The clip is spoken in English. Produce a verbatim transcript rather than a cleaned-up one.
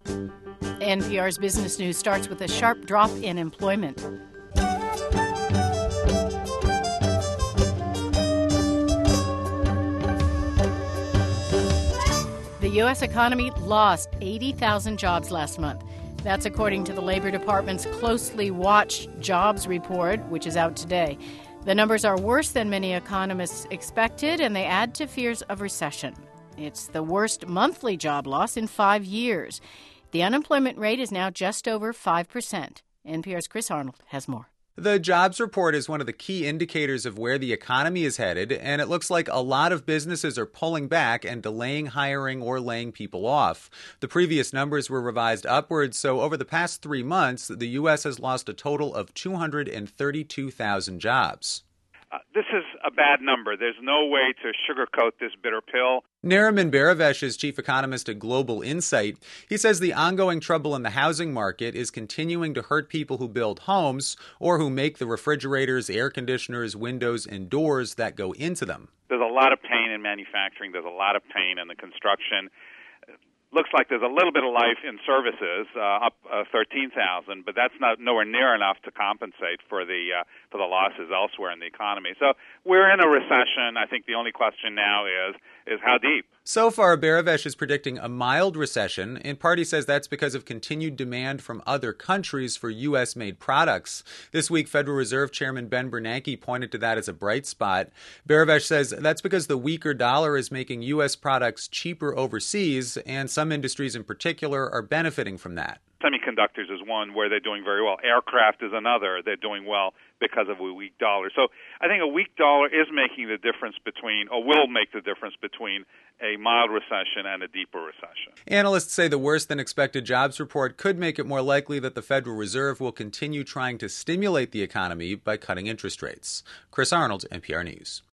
N P R's Business News starts with a sharp drop in employment. The U S economy lost eighty thousand jobs last month. That's according to the Labor Department's closely watched jobs report, which is out today. The numbers are worse than many economists expected, and they add to fears of recession. It's the worst monthly job loss in five years. The unemployment rate is now just over five percent. N P R's Chris Arnold has more. The jobs report is one of the key indicators of where the economy is headed, and it looks like a lot of businesses are pulling back and delaying hiring or laying people off. The previous numbers were revised upwards, so over the past three months, the U S has lost a total of two hundred thirty-two thousand jobs. Uh, this is a bad number. There's no way to sugarcoat this bitter pill. Nariman Baravesh is chief economist at Global Insight. He says the ongoing trouble in the housing market is continuing to hurt people who build homes or who make the refrigerators, air conditioners, windows, and doors that go into them. There's a lot of pain in manufacturing. There's a lot of pain in the construction. Looks like there's a little bit of life in services, uh, up uh, thirteen thousand, but that's not nowhere near enough to compensate for the uh, for the losses elsewhere in the economy. So we're in a recession. I think the only question now is is how deep. So far, Baravesh is predicting a mild recession. In part, he says that's because of continued demand from other countries for U S-made products. This week, Federal Reserve Chairman Ben Bernanke pointed to that as a bright spot. Baravesh says that's because the weaker dollar is making U S products cheaper overseas, and some industries in particular are benefiting from that. Semiconductors is one where they're doing very well. Aircraft is another. They're doing well because of a weak dollar. So I think a weak dollar is making the difference between, or will make the difference between, a mild recession and a deeper recession. Analysts say the worse-than-expected jobs report could make it more likely that the Federal Reserve will continue trying to stimulate the economy by cutting interest rates. Chris Arnold, N P R News.